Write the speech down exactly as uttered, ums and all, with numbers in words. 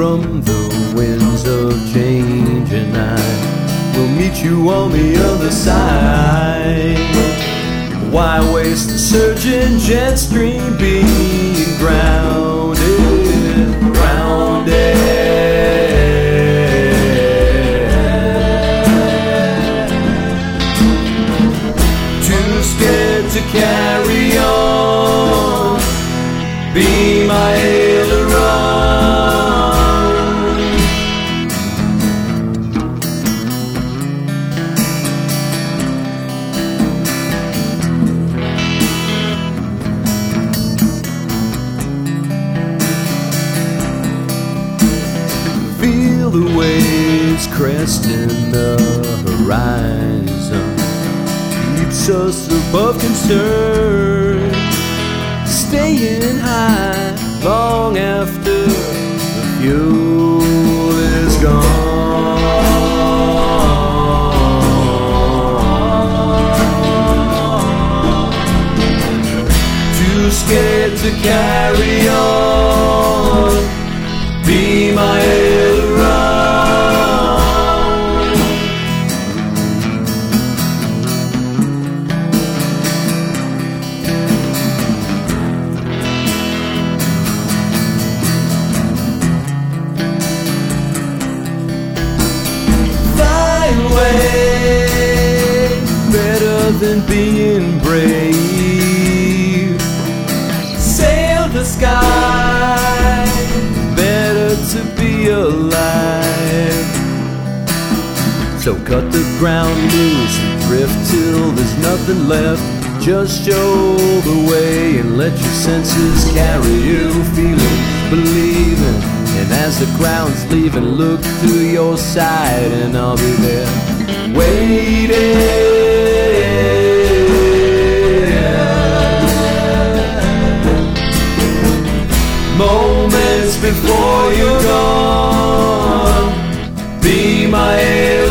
from the winds of change, and I will meet you on the other side. Why waste the surging jet stream being grounded, grounded? Too scared to carry on, be my aileron. Feel the waves cresting the horizon, keeps us above concern, staying high long after the fuel is gone. Too scared to carry on, be my aileron. Better than being brave. Sail the sky, better to be alive. So cut the ground loose and drift till there's nothing left. Just show the way and let your senses carry you, feeling, believing. And as the ground's leaving, look to your side and I'll be there waiting. Moments before you're gone, be my